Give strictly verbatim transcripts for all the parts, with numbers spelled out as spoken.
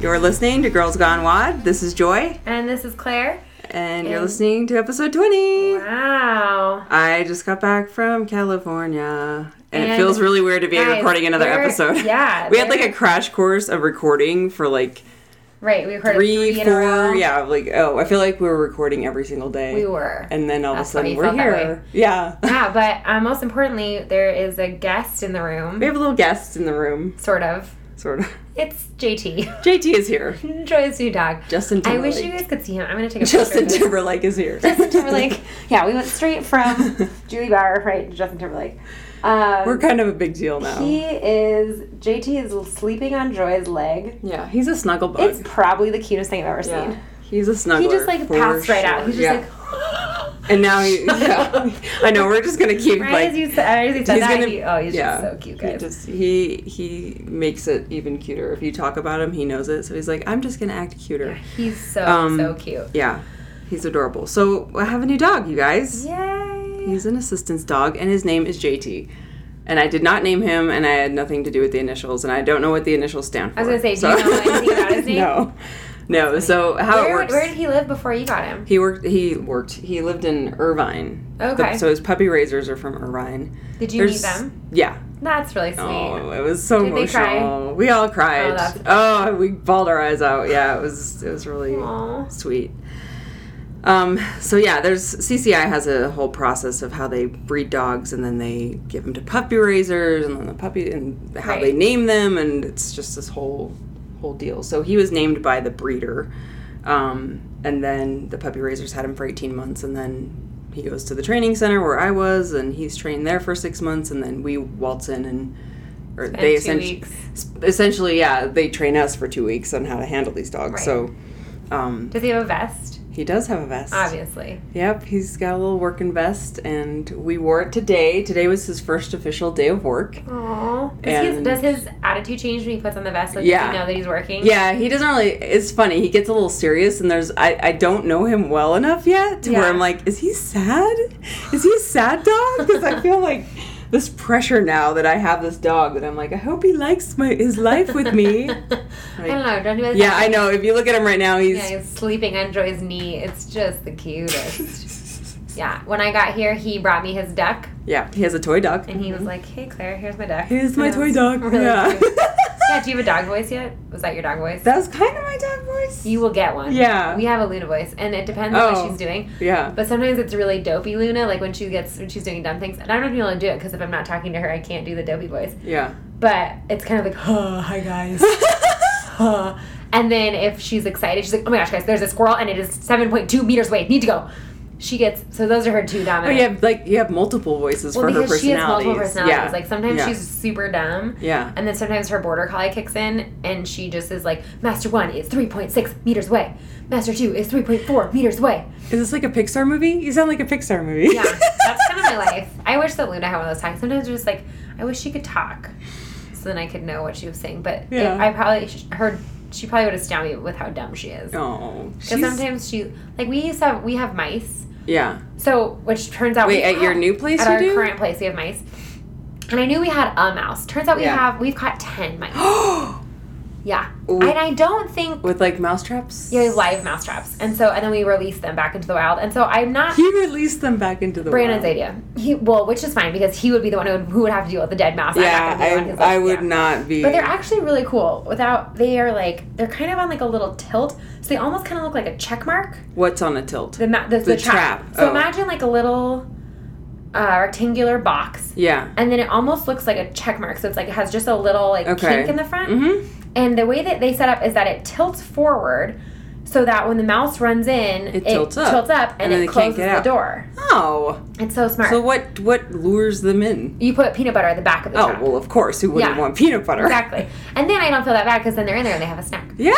You're listening to Girls Gone Wad. This is Joy. And this is Claire. And, and you're listening to episode twenty. Wow. I just got back from California. And, and it feels really weird to be guys, recording another episode. Yeah. We had like a crash course of recording for like right, we recorded three, three four, in a row. yeah, like, oh, I feel like we were recording every single day. We were. And then all That's of a sudden funny you we're felt that here. way. Yeah. Yeah, but uh, most importantly, there is a guest in the room. We have a little guest in the room. Sort of. Sort of. It's J T. J T is here. Joy's new dog. Justin Timberlake. I wish you guys could see him. I'm going to take a Justin picture of this. Timberlake is here. Justin Timberlake. Yeah, we went straight from Julie Bauer, right, to Justin Timberlake. Um, We're kind of a big deal now. He is, J T is sleeping on Joy's leg. Yeah, he's a snuggle bug. It's probably the cutest thing I've ever yeah. seen. He's a snuggler. He just like passed right sure. out. He's just yeah. like, and now he, yeah. I know, we're just going to keep right like. as you said, as you said he's that, gonna, he, oh, he's yeah, just so cute, guys. He, just, he, he makes it even cuter. If you talk about him, he knows it. So he's like, I'm just going to act cuter. Yeah, he's so, Um, so cute. Yeah, he's adorable. So I have a new dog, you guys. Yay! He's an assistance dog, and his name is J T. And I did not name him, and I had nothing to do with the initials, and I don't know what the initials stand for. I was going to say, do so. you know anything about his name? No. No, so how where, it works... Where did he live before you got him? He worked, he worked, he lived in Irvine. Okay. The, so his puppy raisers are from Irvine. Did you There's, meet them? Yeah. That's really sweet. Oh, it was so Did emotional. they cry? We all cried. Oh, that's- Oh, we bawled our eyes out. Yeah, it was, it was really Aww. sweet. Um, so yeah, there's C C I has a whole process of how they breed dogs, and then they give them to puppy raisers, and then the puppy and how Right. they name them, and it's just this whole whole deal. So he was named by the breeder, um, and then the puppy raisers had him for eighteen months, and then he goes to the training center where I was, and he's trained there for six months, and then we waltz in and or Spend they two essentially weeks. essentially yeah they train us for two weeks on how to handle these dogs. Right. So um, Does he have a vest? he does have a vest. Obviously. Yep, he's got a little working vest, and we wore it today. Today was his first official day of work. Aww. Does, And- his, does his attitude change when he puts on the vest? Like, Yeah. does he know that he's working? Yeah, he doesn't really. It's funny. He gets a little serious, and there's. I, I don't know him well enough yet to where Yeah. I'm like, is he sad? Is he a sad dog? Because I feel like this pressure now that I have this dog that I'm like, I hope he likes my his life with me. I don't know. Don't you guys Yeah, I know. If you look at him right now, he's. Yeah, he's sleeping on Joy's knee. It's just the cutest. Yeah. When I got here, he brought me his duck, Yeah, he has a toy dog. and he was like, "Hey, Claire, here's my duck." Here's my And it toy was dog. Really Yeah. cute. Yeah. Do you have a dog voice yet? Was that your dog voice? That was kind of my dog voice. You will get one. Yeah. We have a Luna voice, and it depends on Oh. what she's doing. Yeah. But sometimes it's really dopey Luna, like when she gets when she's doing dumb things. And I'm not gonna be able to do it because if I'm not talking to her, I can't do the dopey voice. Yeah. But it's kind of like, oh, hi guys. Huh. And then if she's excited, she's like, oh my gosh, guys, there's a squirrel and it is seven point two meters away. Need to go. She gets, so those are her two Oh, dominant. you have like you have multiple voices well, for her because she has personalities. multiple personalities. Yeah. Like sometimes Yeah. she's super dumb. Yeah. And then sometimes her border collie kicks in and she just is like, Master one is three point six meters away. Master two is three point four meters away. Is this like a Pixar movie? You sound like a Pixar movie. Yeah, that's kind of my life. I wish that Luna had one of those times. Sometimes it's just like, I wish she could talk, so then I could know what she was saying. But Yeah. if I probably her, she probably would have stabbed me with how dumb she is. Oh. Because she's- sometimes she, like we used to have, we have mice. Yeah. So which turns out Wait, we at have- your new place at you our do? current place we have mice, and I knew we had a mouse. Turns out we Yeah. have we've caught ten mice. Yeah, Ooh. and I don't think. With like mouse traps? Yeah, we have live mouse traps, and so and then we release them back into the wild, and so I'm not. He released them back into the Brandon's wild. idea. He well, which is fine because he would be the one who would, who would have to deal with the dead mouse. I'm not Yeah, gonna be the one I, who's I like- would yeah. not be. But they're actually really cool. Without they are like they're kind of on like a little tilt, so they almost kind of look like a check mark. What's on a tilt? The ma- the, the, The trap. trap. So Oh. imagine like a little uh, rectangular box, Yeah. and then it almost looks like a check mark. So it's like it has just a little like Okay. kink in the front. Mm-hmm. And the way that they set up is that it tilts forward, so that when the mouse runs in, It tilts up. tilts up, and, And then it they can't closes get the out. door. Oh. It's so smart. So what what lures them in? You put peanut butter at the back of the Oh, trap. well, of course. Who wouldn't Yeah. want peanut butter? Exactly. And then I don't feel that bad because then they're in there and they have a snack. Yeah.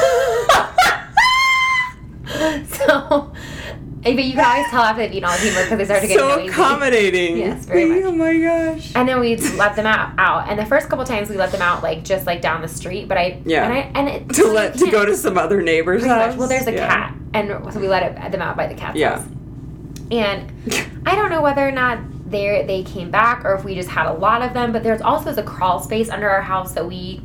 So, but you can always tell after they've eaten all the peanut butter because they start to get so noisy. accommodating. Yes, very much. Oh my gosh. And then we let them out, out. And the first couple times we let them out, like just like down the street. But I Yeah. and I and it, To well, let you to can't- go to some other neighbor's pretty much. house. Well, there's a Yeah. cat, and so we let it, them out by the cat's Yeah. house. And I don't know whether or not they they came back or if we just had a lot of them. But there's also a crawl space under our house that we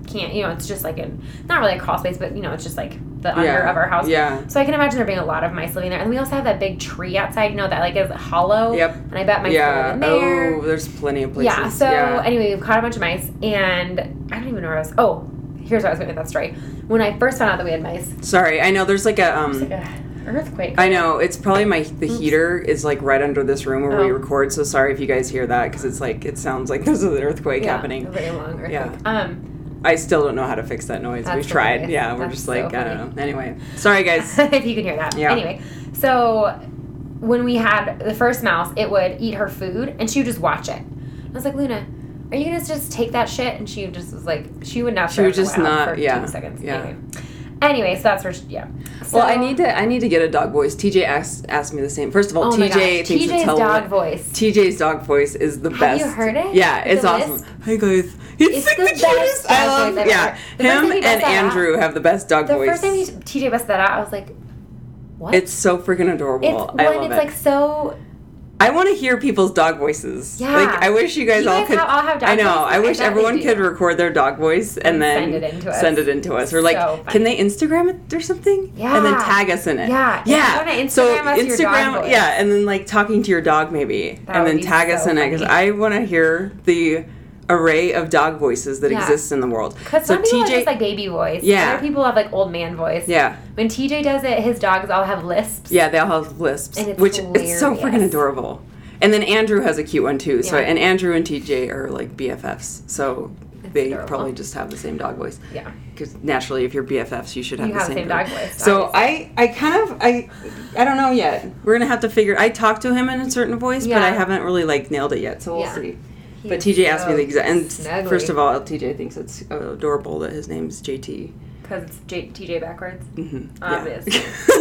can't, you know, it's just like in, not really a crawl space, but, you know, it's just like the under Yeah. of our house. Yeah. So I can imagine there being a lot of mice living there. And we also have that big tree outside, you know, that like is hollow. Yep. And I bet mice Yeah. live in there. Oh, there's plenty of places. Yeah. So yeah. anyway, we've caught a bunch of mice, and I don't even know where I was. Oh, here's where I was going with that story. When I first found out that we had mice, Sorry, I know there's like a um. it's like a earthquake. I know it's probably my the Oops. heater is like right under this room where we Oh. record. So sorry if you guys hear that because it's like it sounds like there's an earthquake yeah, happening. A very long earthquake. Yeah. Um. I still don't know how to fix that noise. That's We've tried. hilarious. Yeah, we're That's just so like I funny. don't know. Anyway, sorry guys. If you can hear that. Yeah. Anyway, so when we had the first mouse, it would eat her food and she would just watch it. I was like, Luna, are you gonna just take that shit? And she just was like, she would not. She would start just wow not- For yeah, two seconds. yeah. Anyway. Anyway, so that's where. She, yeah. So, Well, I need to I need to get a dog voice. T J asked asked me the same. First of all, Oh my T J gosh, thinks T J's it's hilarious. dog voice. T J's dog voice is the Have best. you heard it? Yeah, Is it's it awesome. Liz? Hey guys, it's, It's like the the, best cutest. I dog love. voice ever. Yeah, The first him time he does and that- Andrew have the best dog The voice. first time he, T J busted that out, I was like, what? It's so freaking adorable. It's I when love it's it. like so. I want to hear people's dog voices. Yeah. Like, I wish you guys Do you all guys could. have- all have dog I know. voices? I I wish bet everyone they do. could record their dog voice and, And then send it in to us. send it in to us. Or like, So funny. can they Instagram it or something? Yeah. And then tag us in it. Yeah. If Yeah. you wanna so Instagram us your dog Instagram, voice. yeah, and then like talking to your dog maybe, That and would then be tag us so in it because funny. I want to hear the array of dog voices that Yeah. exist in the world. Because So some people T have J, just like baby voice. Yeah. Other people have like old man voice. yeah. When T J does it, his dogs all have lisps. Yeah, they all have lisps, And it's which it's so freaking hilarious. adorable. And then Andrew has a cute one too. So Yeah. and Andrew and T J are like B F Fs. So they adorable. probably just have the same dog voice. Yeah. Because naturally, if you're B F Fs, you should have You the have same, the same dog voice, So I, I kind of, I, I don't know yet. We're gonna have to figure. I talked to him in a certain voice, but Yeah. I haven't really like nailed it yet. So we'll Yeah. see. He But is T J asked me so the exact. And snuggly. first of all, T J thinks it's adorable that his name's J T. Because it's J- T J backwards. Mm-hmm. Obvious.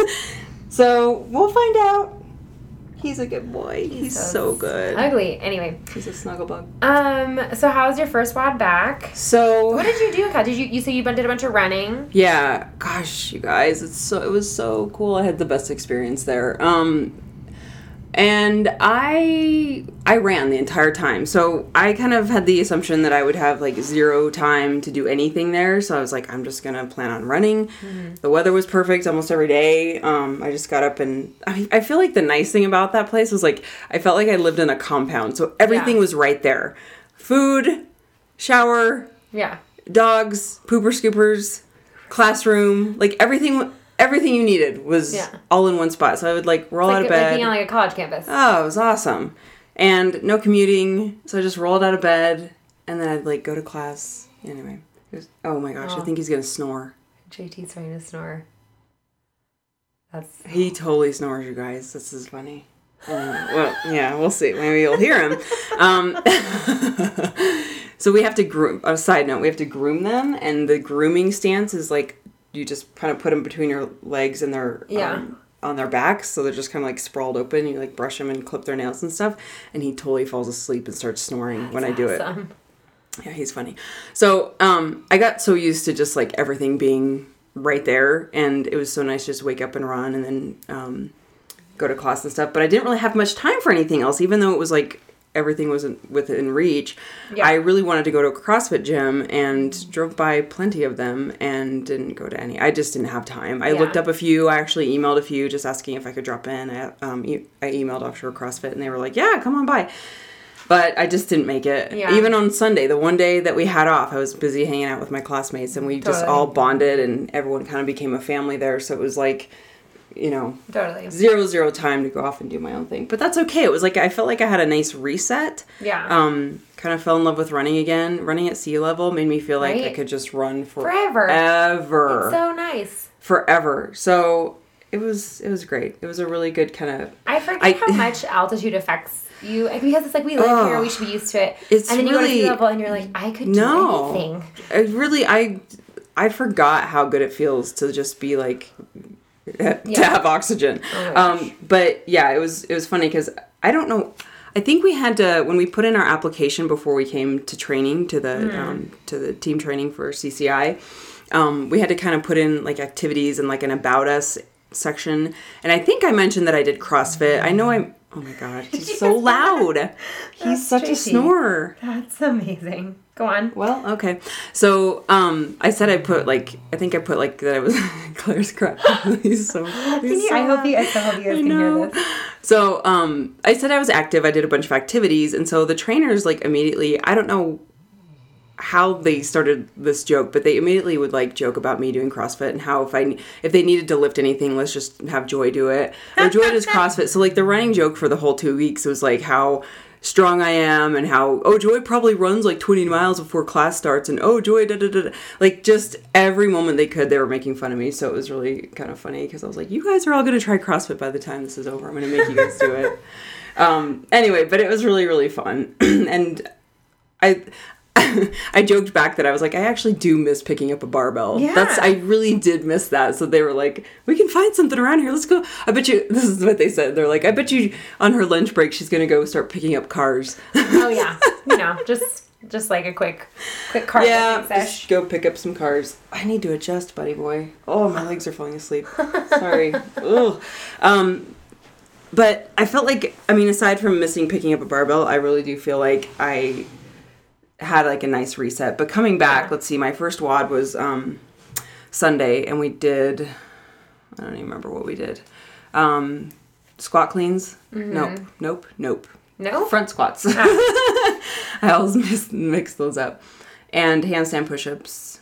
So we'll find out. He's a good boy. He's, so, good. Ugly. Anyway. He's a snuggle bug. Um. So how was your first WOD back? So What did you do, Kat? Did you you say you did a bunch of running? yeah, gosh, you guys, it's so it was so cool. I had the best experience there. Um, and I I ran the entire time. So I kind of had the assumption that I would have like zero time to do anything there. So I was like, I'm just gonna plan on running. Mm-hmm. The weather was perfect almost every day. Um, I just got up and I, I feel like the nice thing about that place was like I felt like I lived in a compound. So everything Yeah. was right there. Food, shower, Yeah. dogs, pooper scoopers, classroom, like everything everything you needed was Yeah. all in one spot. So I would like roll Like, out of like bed. being on like a college campus. Oh, it was awesome. And no commuting. So I just rolled out of bed and then I'd like go to class. Anyway. It was, oh my gosh, Oh. I think he's gonna snore. J T's trying to snore. That's He totally snores, you guys. This is funny. Uh, well, yeah, we'll see. Maybe you'll hear him. Um, so we have to groom. A side note: we have to groom them, and the grooming stance is like you just kind of put them between your legs and their Yeah. um, on their backs, so they're just kind of like sprawled open. You like brush them and clip their nails and stuff, and he totally falls asleep and starts snoring when I do it. awesome. Yeah, he's funny. So um, I got so used to just like everything being right there, and it was so nice to just wake up and run and then um, go to class and stuff. But I didn't really have much time for anything else, even though it was like everything was in, within reach. Yeah. I really wanted to go to a CrossFit gym and drove by plenty of them and didn't go to any. I just didn't have time. I Yeah. looked up a few. I actually emailed a few just asking if I could drop in. I, um, e- I emailed Offshore CrossFit and they were like, yeah, come on by. But I just didn't make it. Yeah. Even on Sunday, the one day that we had off, I was busy hanging out with my classmates and we just Totally. all bonded and everyone kind of became a family there. So it was like, you know, Totally. zero, zero time to go off and do my own thing. But that's okay. It was like, I felt like I had a nice reset. Yeah. Um, kind of fell in love with running again. Running at sea level made me feel like I Right. could just run for Forever. Ever. It's so nice. Forever. So it was, it was great. It was a really good kind of, I forget I- how much altitude affects you because it's like we live Oh, here, we should be used to it. it's and then you go to sea really- level and you're like, I could No. do anything. I really, I, I forgot how good it feels to just be like, to Yeah. have oxygen. Oh my gosh. um, but yeah, it was, it was funny because I don't know. I think we had to, when we put in our application before we came to training, to the, Mm. um, to the team training for C C I, um, we had to kind of put in like activities and like an about us section. And I think I mentioned that I did CrossFit. I know I'm, oh my God, he's so loud. He's That's such J a T. snorer. That's amazing. Go on. Well, okay. So, um, I said I put, like, I think I put, like, that I was Claire's crap. He's so, he's so I hope you, I so hope you guys I can know. hear this. So, um, I said I was active. I did a bunch of activities. And so the trainers, like, immediately, I don't know how they started this joke, but they immediately would, like, joke about me doing CrossFit and how if I, if they needed to lift anything, let's just have Joy do it. Or Joy does CrossFit. So, like, the running joke for the whole two weeks was, like, how strong I am and how, oh, Joy probably runs like twenty miles before class starts and oh, Joy, da da da. Like, just every moment they could, they were making fun of me. So it was really kind of funny because I was like, you guys are all going to try CrossFit by the time this is over. I'm going to make you guys do it. Um, anyway, but it was really, really fun. And I... I joked back that I was like, I actually do miss picking up a barbell. Yeah. That's I really did miss that. So they were like, we can find something around here. Let's go. I bet you, this is what they said. They're like, I bet you on her lunch break, she's going to go start picking up cars. Oh, yeah. You know, just just like a quick, quick car Yeah, sesh. just go pick up some cars. I need to adjust, buddy boy. Oh, my legs are falling asleep. Sorry. Ugh. Um, but I felt like, I mean, aside from missing picking up a barbell, I really do feel like I had like a nice reset. But coming back, let's see, my first W O D was um, Sunday, and we did, I don't even remember what we did. Um, squat cleans? Mm-hmm. Nope, nope, nope. No? Front squats. I always mix, mix those up. And handstand push-ups.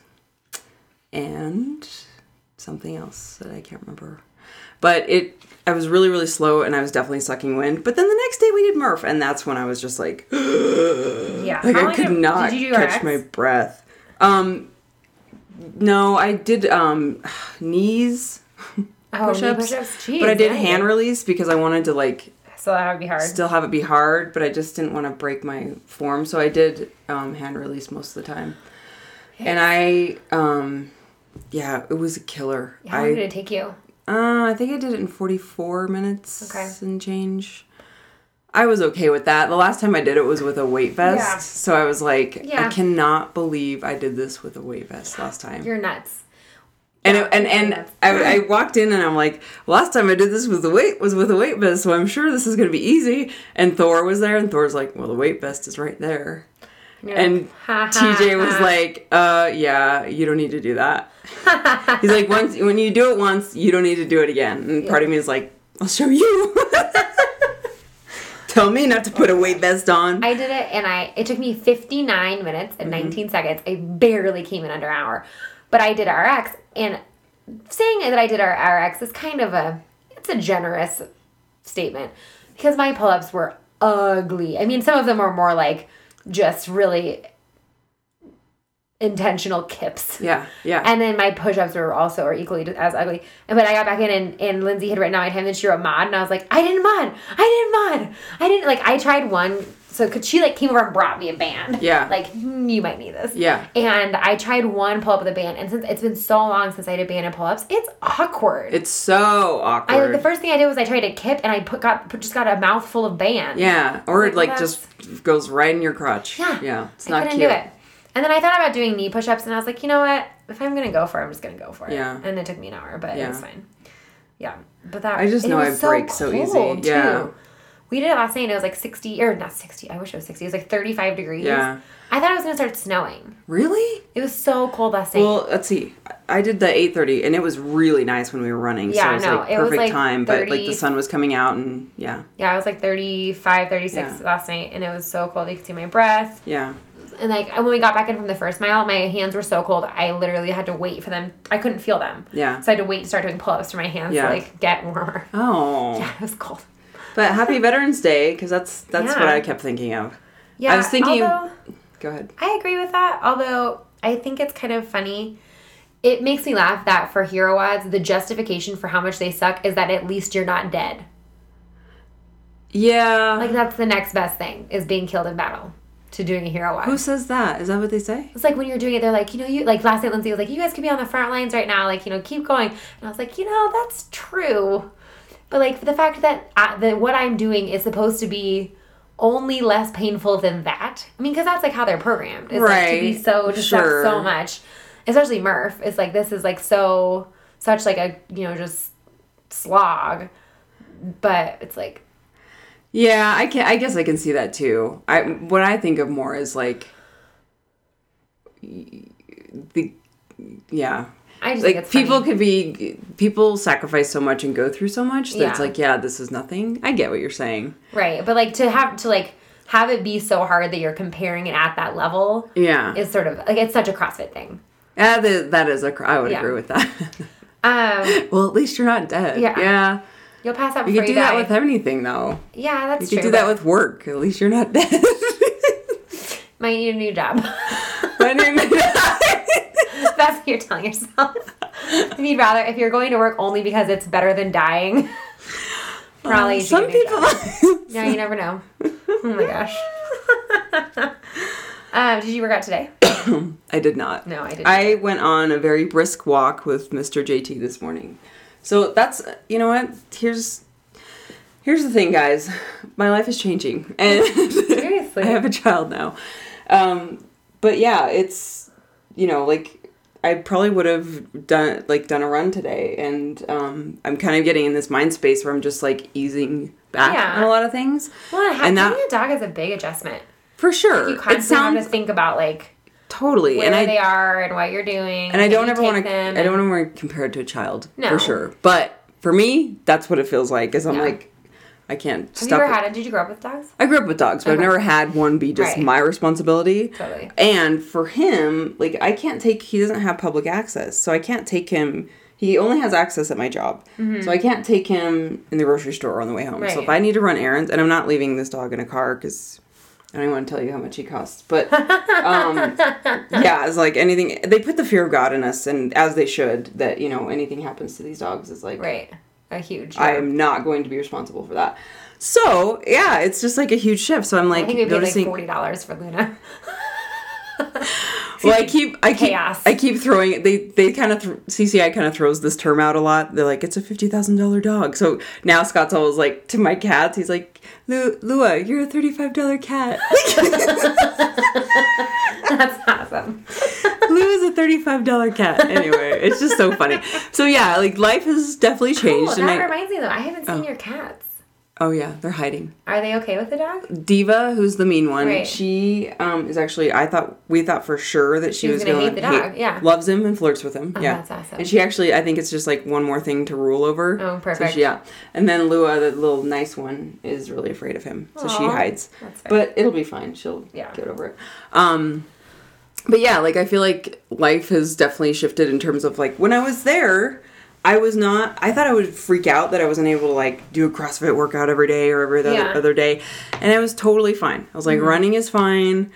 And something else that I can't remember. But it, I was really, really slow, and I was definitely sucking wind. But then the next day we did Murph, and that's when I was just like, yeah. like How I long could did, not did you do catch R X? my breath. Um, no, I did um, knees Oh, push-ups, knee push-ups? Jeez, but I did yeah, hand yeah. release because I wanted to like So that would be hard. still have it be hard, but I just didn't want to break my form, so I did um, hand release most of the time. Yes. And I, um, yeah, it was a killer. How I, long did it take you? Uh, I think I did it in forty-four minutes Okay. and change. I was okay with that. The last time I did it was with a weight vest. Yeah. So I was like, Yeah. I cannot believe I did this with a weight vest last time. You're nuts. and yeah, it, and, and nuts. I, I walked in and I'm like, last time I did this with the weight was with a weight vest, so I'm sure this is going to be easy. And Thor was there, and Thor's like, well, the weight vest is right there. You're And like, ha, ha, T J was ha. like, uh, yeah, you don't need to do that. He's like, once when you do it once, you don't need to do it again. And part of me is like, I'll show you. Tell me not to put a weight vest on. I did it, and I it took me fifty-nine minutes and Mm-hmm. nineteen seconds. I barely came in under an hour. But I did R X, and saying that I did our R X is kind of a, it's a generous statement. Because my pull-ups were ugly. I mean, some of them were more like just really intentional kips. Yeah, yeah. And then my push-ups were also or equally as ugly. And but I got back in, and, and Lindsay had written out my time, and she wrote mod, and I was like, I didn't mod, I didn't mod, I didn't like. I tried one, so could she like came over and brought me a band? Yeah. Like hmm, you might need this. Yeah. And I tried one pull-up with a band, and since it's been so long since I did band and pull-ups, it's awkward. It's so awkward. I, the first thing I did was I tried a kip, and I put got put, just got a mouthful of band. yeah, or it Like, like that's- just goes right in your crotch. Yeah. Yeah, it's I not couldn't cute. do it. And then I thought about doing knee push-ups, and I was like, you know what? If I'm gonna go for it, I'm just gonna go for it. Yeah. And it took me an hour, but it Yeah. was fine. Yeah, but that I just it know was I break so easy. cold, Yeah. too. We did it last night, and it was like sixty, or not sixty. I wish it was sixty. It was like thirty-five degrees. Yeah. I thought it was gonna start snowing. Really? It was so cold last night. Well, let's see. I did the eight thirty, and it was really nice when we were running. Yeah, so it was no, like it was, perfect like, time, but like thirty the sun was coming out, and yeah, yeah, it was like thirty-five, thirty-six Yeah. last night, and it was so cold. You could see my breath. yeah. And like when we got back in from the first mile, my hands were so cold. I literally had to wait for them. I couldn't feel them. Yeah. So I had to wait to start doing pull-ups for my hands Yeah. to like get warmer. Oh. Yeah, it was cold. But happy Veterans Day, because that's that's Yeah. what I kept thinking of. Yeah, I was thinking. although, Go ahead. I agree with that. Although I think it's kind of funny. It makes me laugh that for hero ads, the justification for how much they suck is that at least you're not dead. Yeah. Like that's the next best thing is being killed in battle to doing a hero ad. Who says that? Is that what they say? It's like when you're doing it, they're like, you know, you like last night Lindsay was like, you guys could be on the front lines right now, like, you know, keep going. And I was like, you know, that's true. But like the fact that I, that what I'm doing is supposed to be only less painful than that. I mean, because that's like how they're programmed. It's like to be Right. so just Sure. suck so much. Especially Murph. It's like this is like so such like a you know just slog. But it's like Yeah, I can. I guess I can see that too. I what I think of more is like the yeah. I just like think it's people funny. could be people sacrifice so much and go through so much that Yeah. it's like, yeah, this is nothing. I get what you're saying. Right. But like to have to like have it be so hard that you're comparing it at that level Yeah. is sort of like it's such a CrossFit thing. Yeah, the, that is a cr- I would Yeah. agree with that. Um Well, at least you're not dead. Yeah. Yeah. you'll pass out You before could you, do die. that with anything though. Yeah, that's You true. could do that but with work. At least you're not dead. might need a new job. But That's what you're telling yourself. If you'd rather, if you're going to work only because it's better than dying, probably you should some get a new people. job. Yeah, you never know. Oh my gosh. um, did you work out today? I did not. No, I didn't. I went on a very brisk walk with Mister J T this morning. So that's, you know what? Here's here's the thing, guys. My life is changing, and Seriously. I have a child now. Um, but yeah, it's, you know, like I probably would have done like done a run today, and um, I'm kind of getting in this mind space where I'm just like easing back Yeah. on a lot of things. Well, and having that a dog is a big adjustment. for sure. You It constantly sounds have to think about like totally, where and I they are and what you're doing. And I can don't you ever take want to. them I don't and- want to compare it to a child No. for sure. But for me, that's what it feels like. Is I'm Yeah. like, I can't Have stop. you ever it. had it? Did you grow up with dogs? I grew up with dogs, but I've Okay. never had one be just Right. my responsibility. Totally. And for him, like I can't take. He doesn't have public access, so I can't take him. He only has access at my job, so I can't take him in the grocery store or on the way home. So Mm-hmm. Right. if I need to run errands, and I'm not leaving this dog in a car because I don't even want to tell you how much he costs. But um, yeah, it's like anything. They put the fear of God in us, and as they should. That you know anything happens to these dogs is like Right. A huge. I am not going to be responsible for that. So yeah, it's just like a huge shift. So I'm like I think we paid like noticing. forty dollars for Luna. Well, I keep, I keep, Chaos. I keep throwing it. They, they kind of, th- C C I kind of throws this term out a lot. They're like, it's a fifty thousand dollar dog. So now Scott's always like, to my cats, he's like, Lu- Lua, you're a thirty-five dollar cat. That's awesome. Lua's a thirty-five dollar cat. Anyway, it's just so funny. So yeah, like life has definitely changed. Cool. and That I, reminds me though, I haven't seen Oh. your cats. oh yeah, they're hiding. Are they okay with the dog? Diva, who's the mean one, Right. she um, is actually. I thought we thought for sure that she, She was was gonna going hate the dog, yeah. loves him and flirts with him. Oh, yeah, that's awesome. And she actually, I think it's just like one more thing to rule over. Oh, So perfect. she, yeah, and then Lua, the little nice one, is really afraid of him, so she Aw, hides. that's fair. But it'll be fine. She'll Yeah. get over it. Um, but yeah, like I feel like life has definitely shifted in terms of like when I was there. I was not, I thought I would freak out that I wasn't able to like do a CrossFit workout every day or every other, Yeah. other day. And I was totally fine. I was like, Mm-hmm. running is fine.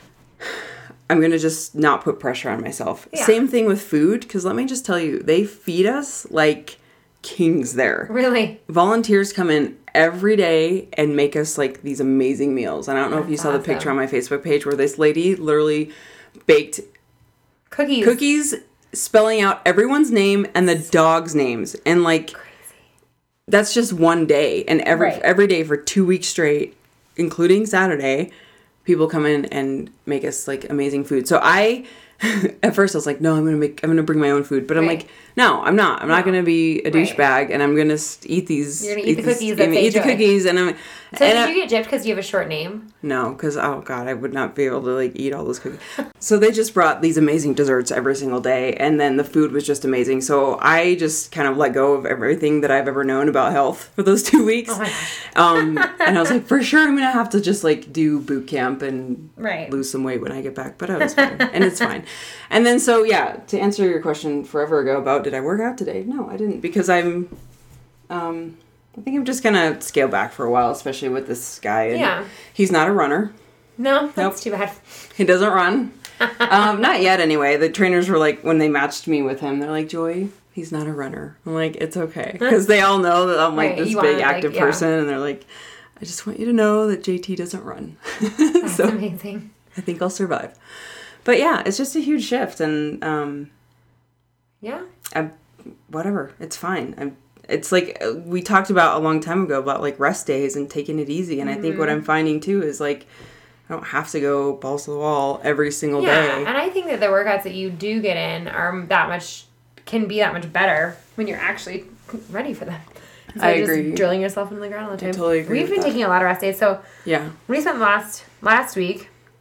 I'm going to just not put pressure on myself. Yeah. Same thing with food. Because let me just tell you, they feed us like kings there. Really? Volunteers come in every day and make us like these amazing meals. And I don't know if you That's saw the awesome. picture on my Facebook page where this lady literally baked Cookies. cookies spelling out everyone's name and the dog's names, and like that's just one day, and every Right. every day for two weeks straight, including Saturday, people come in and make us like amazing food. So I at first I was like, no, I'm gonna make I'm gonna bring my own food, but I'm Right. like, no, I'm not. I'm not No. gonna be a Right. douchebag, and I'm gonna s- eat these. You're gonna eat the these- cookies I'm that gonna they eat the enjoy. cookies, and I'm. So and did I- you get gypped because you have a short name? No, because, oh God, I would not be able to, like, eat all those cookies. So they just brought these amazing desserts every single day, and then the food was just amazing. So I just kind of let go of everything that I've ever known about health for those two weeks. Oh my gosh. Um, and I was like, for sure I'm going to have to just, like, do boot camp and Right. lose some weight when I get back. But I was fine, and it's fine. And then, so, yeah, to answer your question forever ago about did I work out today? No, I didn't, because I'm... Um, I think I'm just gonna scale back for a while, especially with this guy. And Yeah. he's not a runner. No, that's Nope. too bad. He doesn't run. um, not yet, anyway. The trainers were like, when they matched me with him, they're like, Joy, he's not a runner. I'm like, it's okay. Because they all know that I'm like Right, this you big, wanna, like, active yeah. person. And they're like, I just want you to know that J T doesn't run. That's so amazing. I think I'll survive. But yeah, it's just a huge shift. And um, Yeah. I, whatever, it's fine. I'm It's like uh, we talked about a long time ago about like rest days and taking it easy. And I think what I'm finding too is like I don't have to go balls to the wall every single Yeah, day. and I think that the workouts that you do get in are that much, can be that much better when you're actually ready for them. Instead I of agree. Just drilling yourself into the ground all the time. totally agree We've with been that. taking a lot of rest days. So Yeah. we spent last last week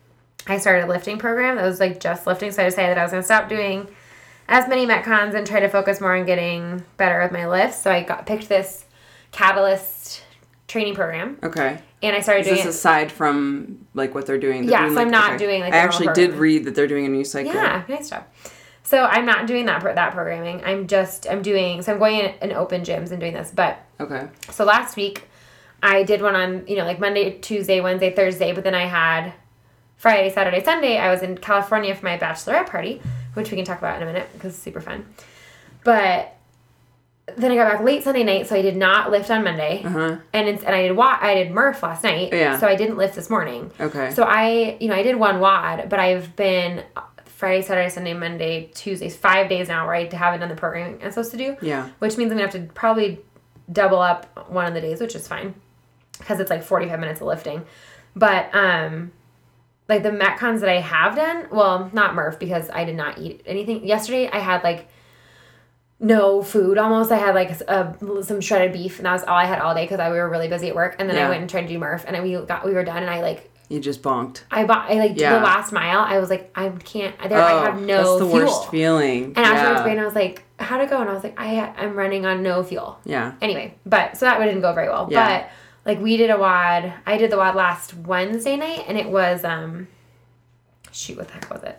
I started a lifting program that was like just lifting. So I decided that I was going to stop doing as many Metcons and try to focus more on getting better with my lifts. So I got picked this Catalyst training program. Okay. And I started Is doing this it. aside from like what they're doing? They're Yeah, doing, so I'm like, not okay. doing like I the actually normal did program. read that they're doing a new cycle. Yeah, nice job. So I'm not doing that pro- that programming. I'm just I'm doing so I'm going in, in open gyms and doing this. But Okay. so last week I did one on, you know, like Monday, Tuesday, Wednesday, Thursday, but then I had Friday, Saturday, Sunday. I was in California for my bachelorette party, which we can talk about in a minute because it's super fun. But then I got back late Sunday night, so I did not lift on Monday. Uh-huh. And it's, and I did wa- I did Murph last night. Yeah. So I didn't lift this morning. Okay. So I, you know, I did one W O D, but I've been Friday, Saturday, Sunday, Monday, Tuesday, five days now where I haven't done the programming I'm supposed to do. Yeah. Which means I'm going to have to probably double up one of the days, which is fine. Because it's like forty-five minutes of lifting. But, um, like the Metcons that I have done, well, not Murph because I did not eat anything. Yesterday I had like no food almost. I had like a, some shredded beef and that was all I had all day because we were really busy at work. And then Yeah. I went and tried to do Murph and we got, we were done and I like, You just bonked. I bought, I like Yeah. did the last mile. I was like, I can't, there, oh, I have no that's the fuel. worst feeling. And after yeah. I explained, I was like, how'd it go? And I was like, I, I'm running on no fuel. Yeah. Anyway, but, so that didn't go very well. Yeah. But, like, we did a W O D, I did the W O D last Wednesday night, and it was, um, shoot, what the heck was it?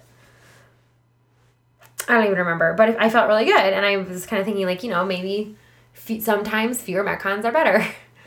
I don't even remember, but I felt really good, and I was kind of thinking, like, you know, maybe f- sometimes fewer Metcons are better.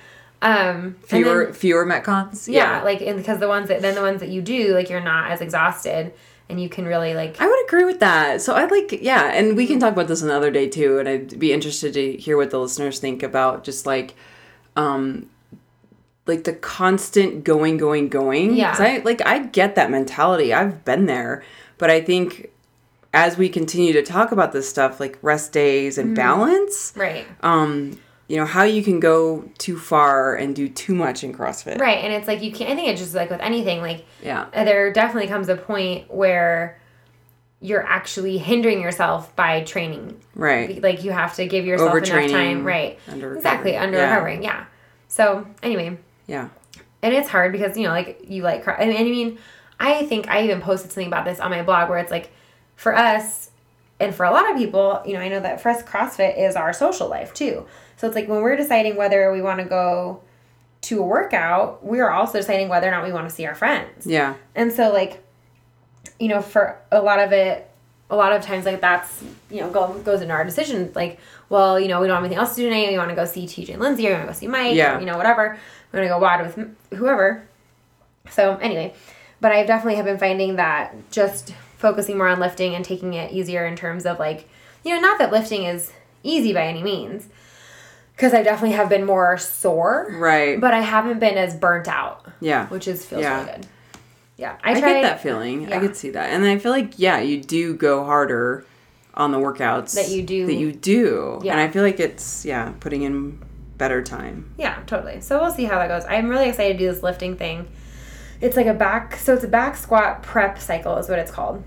um, Fewer then, fewer Metcons? yeah, like, and because the ones that, then the ones that you do, like, you're not as exhausted, and you can really, like... I would agree with that. So I'd like, yeah, and we can talk about this another day, too, and I'd be interested to hear what the listeners think about just, like, um... like the constant going, going, going. Yeah. 'Cause I like I get that mentality. I've been there, but I think as we continue to talk about this stuff, like rest days and mm-hmm. balance, right? Um, you know how you can go too far and do too much in CrossFit, right? And it's like you can't. I think it's just like with anything, like yeah, there definitely comes a point where you're actually hindering yourself by training, right? Like you have to give yourself enough time, right? Under exactly under yeah. recovering, yeah. So anyway. Yeah. And it's hard because, you know, like, you like, I mean, I mean, I think I even posted something about this on my blog where it's like, for us, and for a lot of people, you know, I know that for us, CrossFit is our social life, too. So it's like, when we're deciding whether we want to go to a workout, we're also deciding whether or not we want to see our friends. Yeah. And so, like, you know, for a lot of it, a lot of times, like, that's, you know, go, goes into our decision. Like, well, you know, we don't have anything else to do tonight. We want to go see T J and Lindsay, or we want to go see Mike, yeah. or, you know, whatever. We want to go W O D with whoever. So, anyway. But I definitely have been finding that just focusing more on lifting and taking it easier in terms of, like, you know, not that lifting is easy by any means. Because I definitely have been more sore. Right. But I haven't been as burnt out. Yeah. Which is feels yeah. really good. Yeah. I, I, tried, get that feeling. yeah. I could see that. And I feel like, yeah, you do go harder on the workouts. That you do. That you do. Yeah. And I feel like it's, yeah, putting in better time. Yeah, totally. So we'll see how that goes. I'm really excited to do this lifting thing. It's like a back, so it's a back squat prep cycle is what it's called.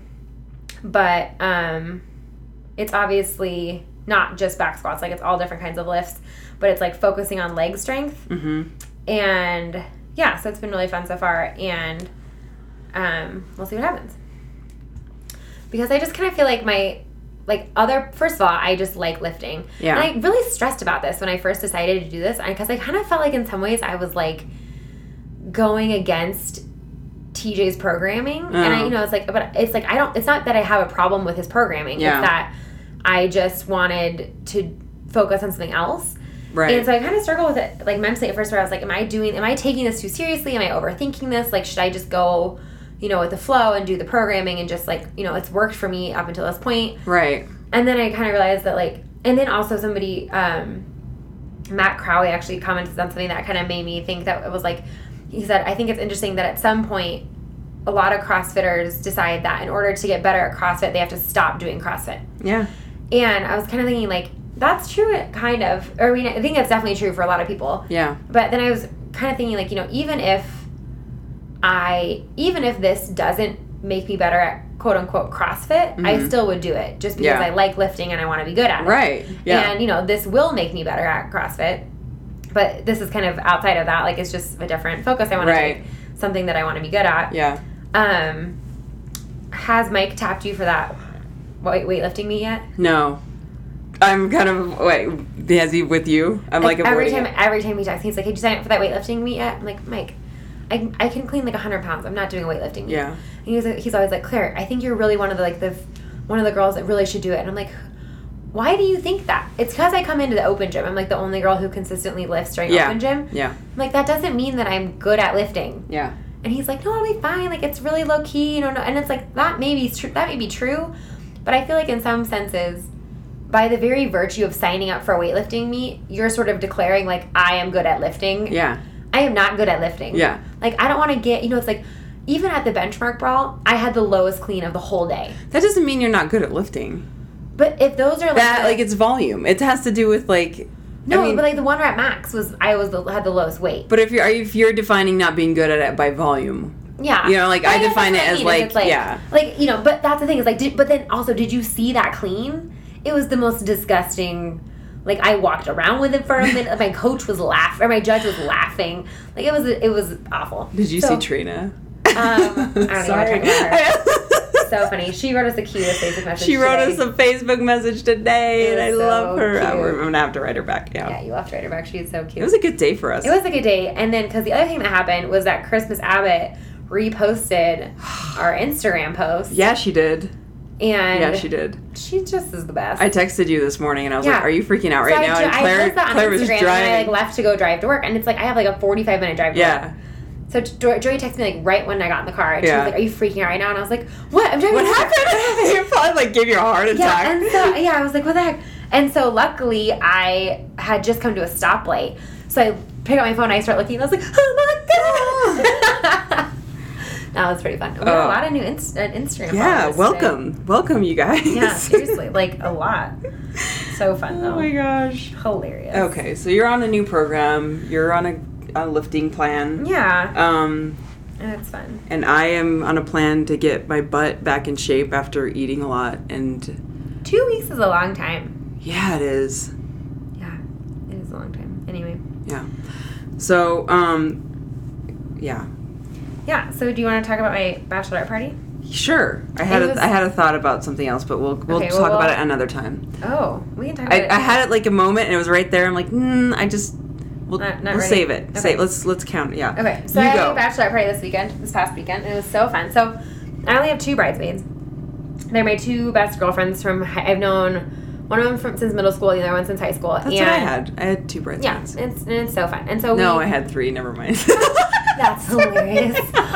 But um, it's obviously not just back squats. Like, it's all different kinds of lifts. But it's, like, focusing on leg strength. Mm-hmm. And, yeah, so it's been really fun so far. And um, we'll see what happens. Because I just kind of feel like my... Like, other, first of all, I just like lifting. Yeah. And I really stressed about this when I first decided to do this. Because I kind of felt like in some ways I was, like, going against T J's programming. Oh. And I, you know, it's like, but it's like, I don't, it's not that I have a problem with his programming. Yeah. It's that I just wanted to focus on something else. Right. And so I kind of struggled with it, like, mentally at first where I was like, am I doing, am I taking this too seriously? Am I overthinking this? Like, should I just go... you know, with the flow and do the programming and just, like, you know, it's worked for me up until this point. Right. And then I kind of realized that, like, and then also somebody, um, Matt Crowley actually commented on something that kind of made me think that it was like, he said, I think it's interesting that at some point, a lot of CrossFitters decide that in order to get better at CrossFit, they have to stop doing CrossFit. Yeah. And I was kind of thinking, like, that's true, kind of. Or, I mean, I think that's definitely true for a lot of people. Yeah. But then I was kind of thinking, like, you know, even if I, even if this doesn't make me better at quote-unquote CrossFit, mm-hmm. I still would do it just because yeah. I like lifting and I want to be good at it. Right, yeah. And, you know, this will make me better at CrossFit, but this is kind of outside of that. Like, it's just a different focus. I want right. to take something that I want to be good at. Yeah. Um, has Mike tapped you for that weight weightlifting meet yet? No. I'm kind of, wait, has he with you? I'm like, like every time it. every time he texts me, he's like, hey, did you sign up for that weightlifting meet yet? I'm like, Mike, I, I can clean like one hundred pounds. I'm not doing a weightlifting meet. Yeah. And he's, he's always like, Claire, I think you're really one of the, like, the one of the girls that really should do it. And I'm like, why do you think that? It's because I come into the open gym. I'm like the only girl who consistently lifts during yeah. open gym. Yeah. I'm like, that doesn't mean that I'm good at lifting. Yeah. And he's like, no, it'll be fine. Like, it's really low key, you know. No. And it's like, that may be true. That may be true. But I feel like in some senses, by the very virtue of signing up for a weightlifting meet, you're sort of declaring, like, I am good at lifting. Yeah. I am not good at lifting. Yeah. Like, I don't want to get, you know, it's like, even at the benchmark brawl, I had the lowest clean of the whole day. That doesn't mean you're not good at lifting. But if those are like... That, the, like, it's volume. It has to do with, like... No, I mean, but, like, the one rep max was, I was the, had the lowest weight. But if you're, if you're defining not being good at it by volume... Yeah. You know, like, but I guess define that's it what I as, mean, like, it's like, yeah. Like, you know, but that's the thing, is, like, did, but then also, did you see that clean? It was the most disgusting... Like, I walked around with it for a minute. My coach was laughing, or my judge was laughing. Like, it was it was awful. Did you so, see Trina? Um, I don't Sorry. even want to talk about her. So funny. She wrote us the cutest Facebook message She wrote today. us a Facebook message today, It and I was so love her. cute. I'm going to have to write her back. Yeah. Yeah, you have to write her back. She's so cute. It was a good day for us. It was a good day. And then, because the other thing that happened was that Christmas Abbott reposted our Instagram post. Yeah, she did. And Yeah, she did. She just is the best. I texted you this morning, and I was Yeah. like, "Are you freaking out So right I, now?" ju- And Claire, I posted that on Claire was Instagram, driving. and I like left to go drive to work, and it's like I have like a forty-five minute drive to yeah. work. So Jo- Joey texted me like right when I got in the car. And she Yeah. was like, "Are you freaking out right now?" And I was like, "What? I'm driving." What to work." happened? You probably like gave you a heart attack. Yeah, and so yeah, I was like, "What the heck?" And so luckily, I had just come to a stoplight, so I pick up my phone, and I start looking, and I was like, "Oh my god!" That was pretty fun. We got Oh. a lot of new inst- uh, Instagram. Yeah, followers welcome, today. welcome, you guys. Yeah, seriously, like a lot. So fun though. Oh my gosh. Hilarious. Okay, so you're on a new program. You're on a, a lifting plan. Yeah, Um, and it's fun. and I am on a plan to get my butt back in shape after eating a lot. And Two weeks is a long time. yeah, it is. Yeah, it is a long time. Anyway. Yeah. So, um, yeah. Yeah. So, do you want to talk about my bachelorette party? Sure. I had It a, was- I had a thought about something else, but we'll we'll Okay, talk well, about we'll- it another time. Oh, we can talk about I, it. I had it like a moment, and it was right there. I'm like, mm, I just we'll, Not- not we'll ready. save it. Okay. Save. Let's let's count. Yeah. Okay, so you I go. had a bachelorette party this weekend, this past weekend, and it was so fun. So, I only have two bridesmaids. They're my two best girlfriends from, hi- I've known one of them from since middle school, the other one since high school. That's and what I had. I had two Yeah, bridesmaids. it's, and it's so fun. And so No, we, I had three. Never mind. That's hilarious.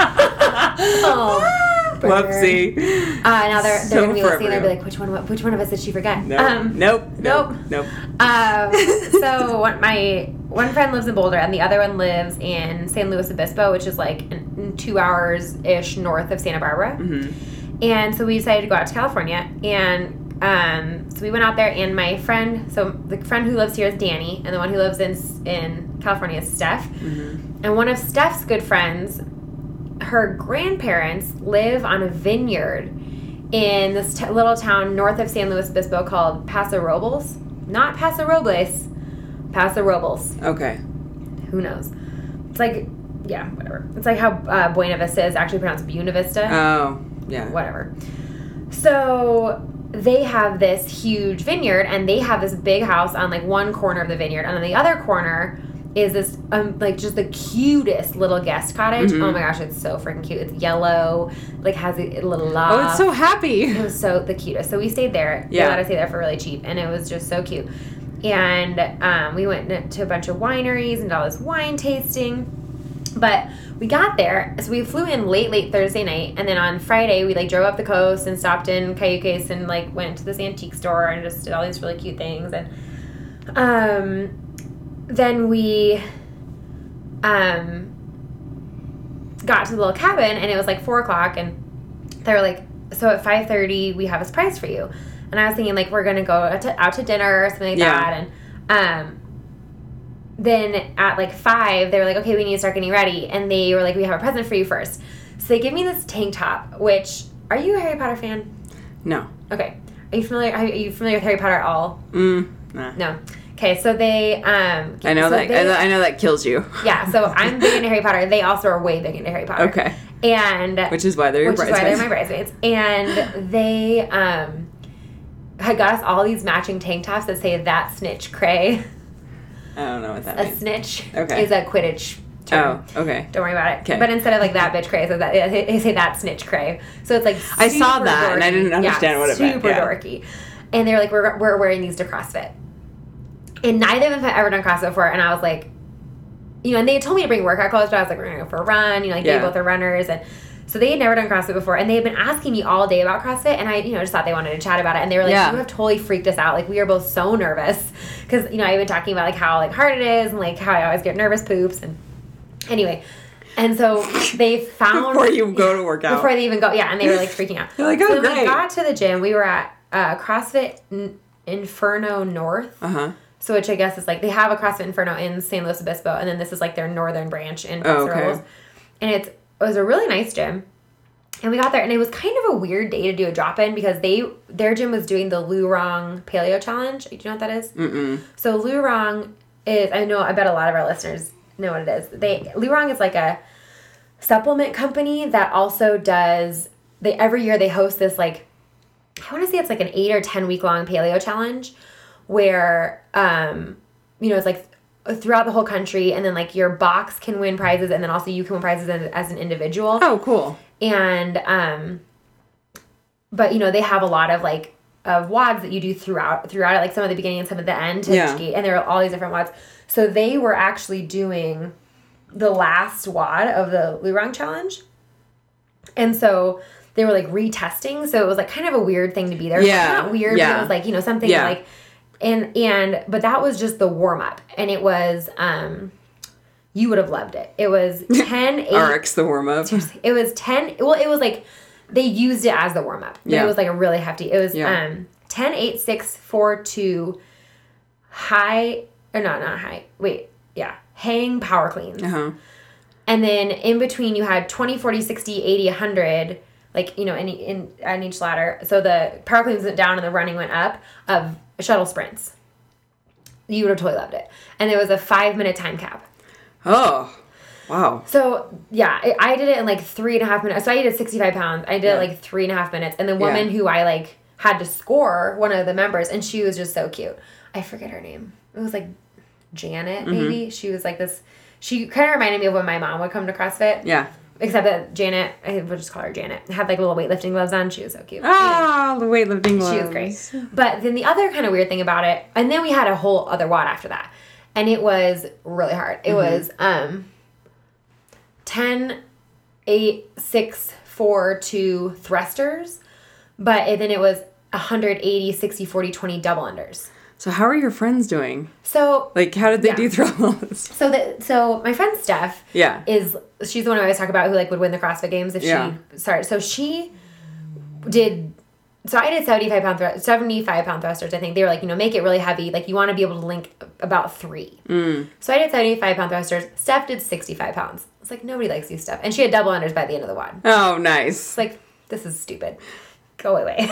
Oh, burn. Whoopsie. Uh, now they're, they're So going to be listening and they'll be forever. like, which one, which one of us did she forget? No. Um, nope. Nope. nope. Nope. Um, so one, my one friend lives in Boulder and the other one lives in San Luis Obispo, which is like an, two hours ish north of Santa Barbara. Mm-hmm. And so we decided to go out to California, and um, so we went out there. And my friend, so the friend who lives here is Danny, and the one who lives in in California is Steph. Mm-hmm. And one of Steph's good friends, her grandparents live on a vineyard in this t- little town north of San Luis Obispo called Paso Robles. Not Paso Robles, Paso Robles. Okay. Who knows? It's like, yeah, whatever. It's like how uh, Buena Vista is actually pronounced Buena Vista. Oh, yeah. Whatever. So they have this huge vineyard, and they have this big house on like one corner of the vineyard, and on the other corner is this um like just the cutest little guest cottage. Mhm. Oh my gosh, it's so freaking cute. It's yellow, like has a, a little loft. Oh, it's so happy. It was so the cutest. So we stayed there. Yeah. They let us stay there for really cheap, and it was just so cute. And um, we went to a bunch of wineries and did all this wine tasting. But we got there, so we flew in late, late Thursday night, and then on Friday we like drove up the coast and stopped in Cayucas and like went to this antique store and just did all these really cute things. And um, then we um got to the little cabin, and it was like four o'clock, and they were like, so at five thirty we have a surprise for you. And I was thinking like we're gonna go out to, out to dinner or something like Yeah. that. And um then at like five they were like, okay, we need to start getting ready. And they were like, we have a present for you first. So they give me this tank top, which, are you a Harry Potter fan? No. Okay. Are you familiar are you familiar with Harry Potter at all? Mm, nah. No. Okay, so they um I know so that they- I, I know that kills you. yeah, so I'm big into Harry Potter. They also are way big into Harry Potter. Okay. And which is why they're your which bridesmaids. is why they're my bridesmaids. And they um, had got us all these matching tank tops that say "That snitch cray." I don't know what that a means. snitch Okay. is a Quidditch term. Oh, okay. Don't worry about it. Okay. But instead of like that bitch cray, so that they say that snitch cray. So it's like super I saw that dorky. and I didn't understand yeah, what it meant. Super Yeah. dorky. And they're like, we're we're wearing these to CrossFit. And neither of them had ever done CrossFit before, and I was like, you know, and they had told me to bring workout clothes, but I was like, we're gonna go for a run. You know, like Yeah. they both are runners, and so they had never done CrossFit before, and they had been asking me all day about CrossFit, and I, you know, just thought they wanted to chat about it, and they were like, Yeah. you have totally freaked us out. Like, we are both so nervous, because, you know, I've been talking about, like, how, like, hard it is, and, like, how I always get nervous poops, and anyway, and so they found... Before you go to work out. Before they even go, yeah, and they were, like, freaking out. You're like, oh, so when great. we got to the gym, we were at uh, CrossFit N- Inferno North, Uh-huh. so which I guess is, like, they have a CrossFit Inferno in San Luis Obispo, and then this is, like, their northern branch in Oh, Paso okay. Robles. And it's, it was a really nice gym. And we got there, and it was kind of a weird day to do a drop-in because they their gym was doing the Lurong Paleo Challenge. Do you know what that is? Mm-mm. So Lurong is, I know, I bet a lot of our listeners know what it is. They Lurong is like a supplement company that also does, they every year they host this, like, I want to say it's like an eight or ten week long paleo challenge where, um, you know, it's like throughout the whole country, and then like your box can win prizes, and then also you can win prizes as, as an individual. Oh, cool. And, um, but you know, they have a lot of like, of W O Ds that you do throughout, throughout it, like some at the beginning and some at the end to Yeah. educate, and there are all these different W O Ds. So they were actually doing the last W O D of the Lurong challenge. And so they were like retesting. So it was like kind of a weird thing to be there. Yeah. Not weird, Yeah. but it was like, you know, something Yeah. like, and, and, but that was just the warm up. And it was, um, you would have loved it. It was ten, eight. R X the warm-up. It was ten. Well, it was like they used it as the warm up. Yeah. It was like a really hefty. It was Yeah. um ten, eight, six, four, two, high or not not high. Wait, yeah, hang power cleans. Uh-huh. And then in between you had twenty, forty, sixty, eighty, one hundred, like, you know, in in on each ladder. So the power cleans went down and the running went up of shuttle sprints. You would have totally loved it. And there was a five minute time cap. Oh, wow. So, yeah, I, I did it in like three and a half minutes. So I did sixty-five pounds. I did Yeah. it like three and a half minutes. And the woman Yeah. who I like had to score, one of the members, and she was just so cute. I forget her name. It was like Janet, maybe. She was like this, she kind of reminded me of when my mom would come to CrossFit. Yeah. Except that Janet, I would just call her Janet, had like little weightlifting gloves on. She was so cute. Ah, the weightlifting gloves. She was great. But then the other kind of weird thing about it, and then we had a whole other W O D after that. And it was really hard. It Mm-hmm. was um, ten, eight, six, four, two thrusters. But it, then it was one eighty, sixty, forty, twenty double unders. So how are your friends doing? So, Like, how did they Yeah. do throws? so the so my friend Steph Yeah. is, she's the one I always talk about who like would win the CrossFit Games if Yeah. she started. So she did, so I did seventy-five pound, thr- seventy-five pound thrusters. I think they were like, you know, make it really heavy. Like you want to be able to link about three. Mm. So I did seventy-five pound thrusters. Steph did sixty-five pounds. It's like, nobody likes you, Steph. And she had double unders by the end of the W O D. Oh, nice. It's like, this is stupid. Go away.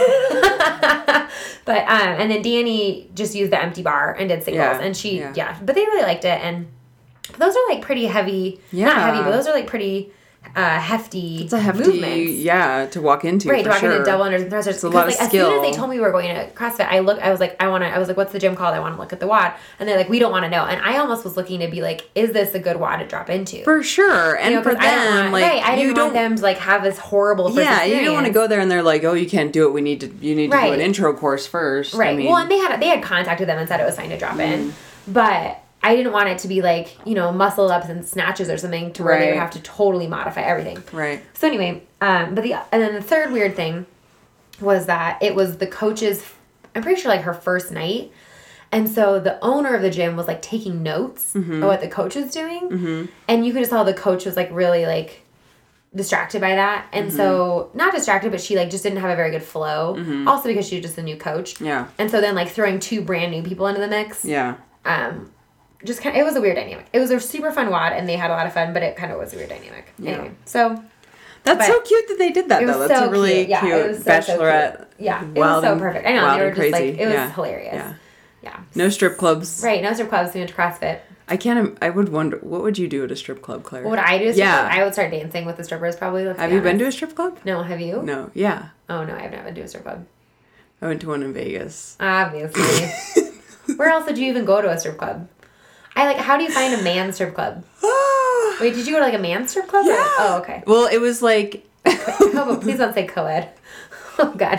But, um, and then Danny just used the empty bar and did singles. Yeah, And she, yeah. yeah. But they really liked it. And those are like pretty heavy. Yeah. Not heavy, but those are like pretty uh, hefty It's a hefty, movements. yeah, to walk into. Right, for to walk sure. into double unders and thrusters. It's a Because, lot of like, as skill. soon as they told me we were going to CrossFit, I looked. I was like, I want to. I was like, what's the gym called? I want to look at the W O D. And they're like, we don't want to know. And I almost was looking to be like, is this a good W O D to drop into? For sure. And You know, for 'cause I don't them, want, like, right, I you didn't don't. want them to like have this horrible. First Yeah, you don't want to experience. go there and they're like, oh, you can't do it. We need to. You need to do Right. an intro course first. Right. I mean, well, and they had they had contacted them and said it was fine to drop in, but I didn't want it to be like, you know, muscle ups and snatches or something to where they would Right. have to totally modify everything. right. So anyway, um, but the and then the third weird thing was that it was the coach's, I'm pretty sure like her first night, and so the owner of the gym was like taking notes Mm-hmm. of what the coach was doing, and you could just tell the coach was like really like distracted by that, and Mm-hmm. so not distracted, but she like just didn't have a very good flow. Also because she was just a new coach, Yeah. and so then like throwing two brand new people into the mix, Yeah. um, just kind of, it was a weird dynamic. It was a super fun W O D, and they had a lot of fun, but it kind of was a weird dynamic. Yeah. Anyway, so That's But so cute that they did that, it was though. That's so a really cute. Yeah, cute it was so, so bachelorette. cute. Yeah, it wild was so and- perfect. I know wild they were and just crazy. like, it was Yeah. hilarious. Yeah. Yeah. No strip clubs. Right, no strip clubs. We went to CrossFit. I can't. I would wonder what would you do at a strip club, Claire? What would I do? At a strip Yeah. club? I would start dancing with the strippers probably. Let's Have be you been to a honest. strip club? No, have you? No. Yeah. Oh no, I've never been to a strip club. I went to one in Vegas. Obviously. Where else did you even go to a strip club? I like. How do you find a man strip club? Wait, did you go to like a man strip club? Yeah. Or, oh, okay. Well, it was like. Oh, but please don't say co-ed. Oh God.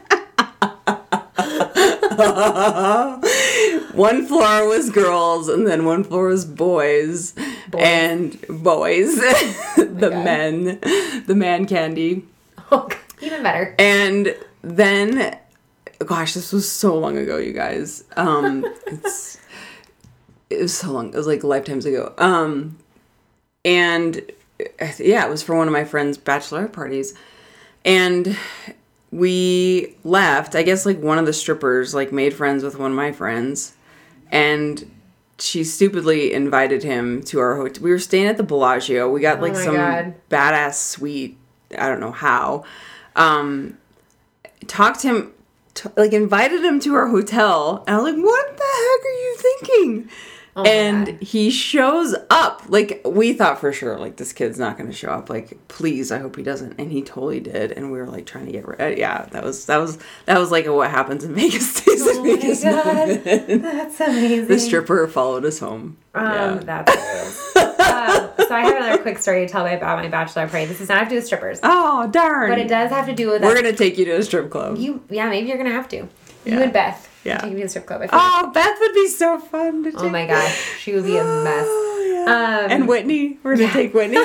One floor was girls, and then one floor was boys, Boys. and boys, the God. men, the man candy, Oh, God. Even better. and then, gosh, this was so long ago, you guys. Um, it's it was so long. It was like lifetimes ago. Um, and yeah, it was for one of my friend's bachelorette parties, and we left. I guess like one of the strippers like made friends with one of my friends, and she stupidly invited him to our hotel. We were staying at the Bellagio. We got like Oh my some God. badass suite. I don't know how. Um, talked him, t- like invited him to our hotel, and I was like, "What the heck are you thinking?" Oh my and God. he shows up. Like, we thought for sure, like, this kid's not going to show up. Like, please, I hope he doesn't. And he totally did. And we were like trying to get ready. Yeah, that was that was that was like a what happens in Vegas stays Oh in Vegas my God. moment. That's amazing. The stripper followed us home. Um, yeah. That's hilarious. um, so I have another quick story to tell about my bachelor party. This does not have to do with strippers, Oh darn! but it does have to do with We're that. gonna take you to a strip club. You, yeah, maybe you're gonna have to. You Yeah. and Beth. Yeah. Take me to the strip club. I feel Oh, Beth would be so fun to take. Oh my gosh, she would be a mess. Oh, yeah. Um, and Whitney, we're gonna take Whitney.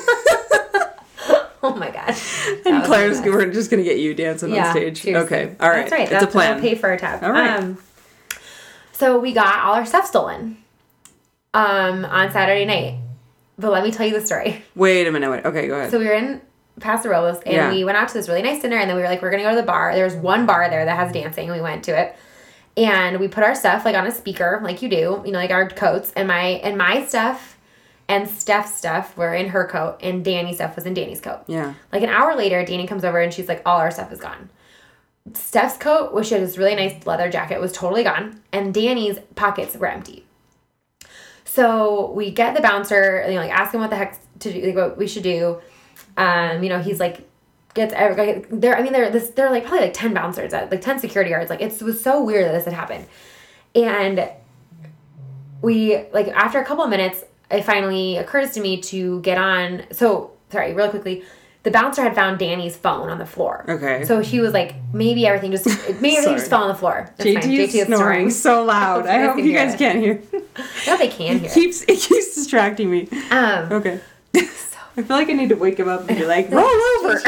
Oh my god. And Claire's, we're just gonna get you dancing Yeah, on stage. seriously. Okay, all right. That's right. It's That's a plan. We'll pay for our tab. All right. Um, so we got all our stuff stolen um, on Saturday night. But let me tell you the story. Wait a minute. Wait. Okay, go ahead. So we were in Paso Robles, and Yeah. we went out to this really nice dinner, and then we were like, we're going to go to the bar. There's one bar there that has dancing, and we went to it. And we put our stuff, like, on a speaker, like you do, you know, like our coats. And my and my stuff and Steph's stuff were in her coat, and Danny's stuff was in Danny's coat. yeah. Like, an hour later, Danny comes over, and she's like, all our stuff is gone. Steph's coat, which had this really nice leather jacket, was totally gone, and Danny's pockets were empty. So we get the bouncer, you know, like, ask him what the heck to do, like, what we should do. Um, you know, he's like, gets every, there. I mean, there, this, there are like probably like ten bouncers, at, like ten security guards. Like, it's, it was so weird that this had happened. And we, like, after a couple of minutes, it finally occurs to me to get on. So, sorry, real quickly. The bouncer had found Danny's phone on the floor. Okay. So she was like, maybe everything just, maybe everything just fell on the floor. That's J fine. T is J T snoring so loud. I hope you guys can't hear. No, they can It hear. keeps it keeps distracting me. Um, Okay. I feel like I need to wake him up and be like, roll over.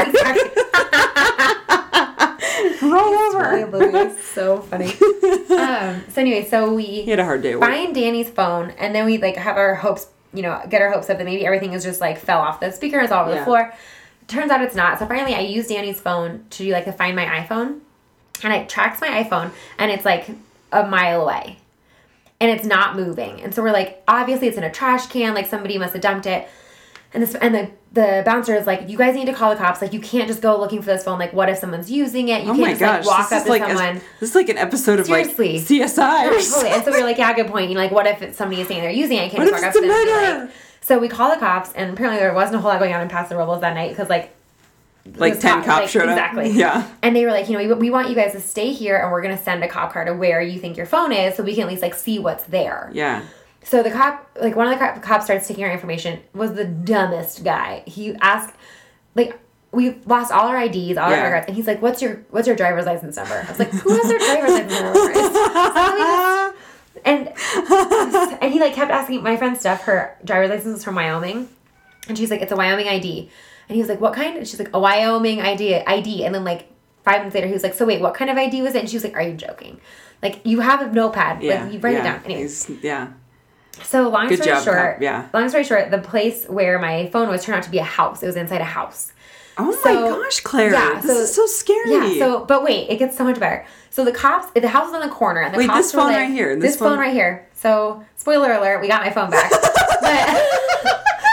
Roll Totally over. oblivious. So funny. Um, so anyway, so we He had a hard day at work. find Danny's phone, and then we like have our hopes, you know, get our hopes up that maybe everything is just like fell off the speaker, is all over Yeah. the floor. Turns out it's not. So finally, I used Danny's phone to do like to find my iPhone, and it tracks my iPhone, and it's like a mile away, and it's not moving. And so we're like, obviously it's in a trash can, like somebody must have dumped it. And this and the the bouncer is like, you guys need to call the cops. Like, you can't just go looking for this phone. Like, what if someone's using it? You Oh can't my just gosh. like walk this up is to like someone. A, this is like an episode of Seriously. like C S I. or Totally. And so we were like, yeah, good point. You know, like, what if it's somebody is saying they're using it? I can't What just if walk it's up a to them and be murder? like, so we call the cops, and apparently there wasn't a whole lot going on in Paso Robles that night because, like, Like the ten cop- cops like, showed exactly. up. Yeah. And they were like, you know, we, we want you guys to stay here, and we're going to send a cop car to where you think your phone is so we can at least, like, see what's there. Yeah. So the cop, like, one of the cop, cops started taking our information, was the dumbest guy. He asked, like, we lost all our I Ds, all Yeah. our records, and he's like, what's your what's your driver's license number? I was like, who has their driver's license number? So we just- and, and he, like, kept asking my friend Steph, her driver's license is from Wyoming, and she's like, it's a Wyoming I D. And he was like, what kind? And she's like, a Wyoming I D. I D. And then, like, five minutes later, he was like, so wait, what kind of I D was it? And she was like, are you joking? Like, you have a notepad. Yeah. Like, you write yeah. it down. Anyways. He's- yeah. So long Good story job, short, cop. Yeah. long story short, the place where my phone was turned out to be a house. It was inside a house. Oh So- my gosh, Claire. yeah, this so- is so scary. Yeah. So, but wait, it gets so much better. So the cops, the house is on the corner, and the Wait, cops this were phone like- right here, This, this phone phone- right here. So, spoiler alert, we got my phone back. But, so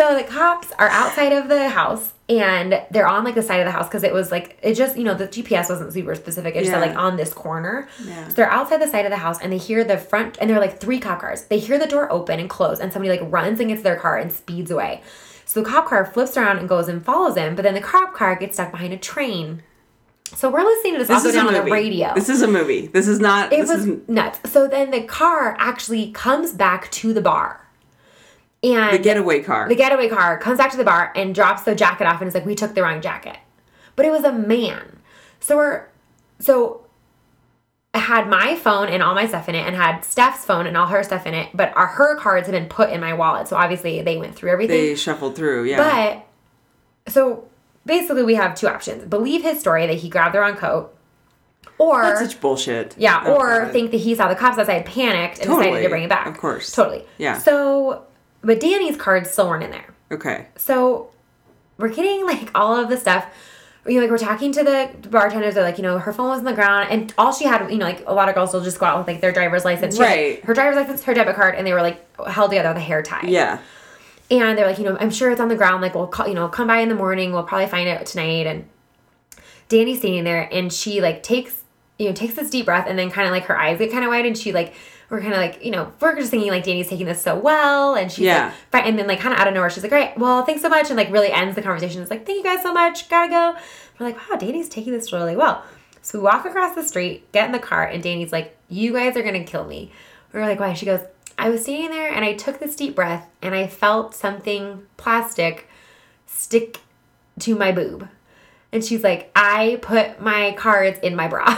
So the cops are outside of the house, and they're on, like, the side of the house, because it was, like, it just, you know, the G P S wasn't super specific. It just Yeah. said, like, on this corner. Yeah. So they're outside the side of the house, and they hear the front, and they're, like, three cop cars. They hear the door open and close, and somebody, like, runs and gets their car and speeds away. So the cop car flips around and goes and follows him, but then the cop car gets stuck behind a train. So we're listening to this, This all go is a down on the movie. radio. This is a movie. This is not. It this was is nuts. So then the car actually comes back to the bar. And the getaway car. The getaway car comes back to the bar and drops the jacket off and is like, we took the wrong jacket. But it was a man. So we're, so I had my phone and all my stuff in it and had Steph's phone and all her stuff in it. But our, her cards had been put in my wallet. So obviously they went through everything. They shuffled through, yeah. But, so basically we have two options. Believe his story that he grabbed the wrong coat. Or That's such bullshit. yeah, Oh, or God. think that he saw the cops outside, panicked, and Totally. decided to bring it back. Of course. Totally. Yeah. So, but Danny's cards still weren't in there. Okay. So, we're getting, like, all of the stuff. You know, like, we're talking to the bartenders. They're like, you know, her phone was on the ground. And all she had, you know, like, a lot of girls will just go out with, like, their driver's license. She had, Right. her driver's license, her debit card, and they were, like, held together with a hair tie. Yeah. And they're like, you know, I'm sure it's on the ground. Like, we'll call, you know, come by in the morning. We'll probably find it tonight. And Danny's standing there, and she, like, takes... you know, takes this deep breath, and then kind of, like, her eyes get kind of wide, and she, like, we're kind of, like, you know, we're just thinking, like, Danny's taking this so well, and she's, Yeah. like, fi- and then, like, kind of out of nowhere, she's like, all right, well, thanks so much, and, like, really ends the conversation. It's like, thank you guys so much, gotta go. We're like, wow, Danny's taking this really well. So we walk across the street, get in the car, and Danny's like, you guys are gonna kill me. We're like, why? She goes, I was standing there, and I took this deep breath, and I felt something plastic stick to my boob. And she's like, I put my cards in my bra.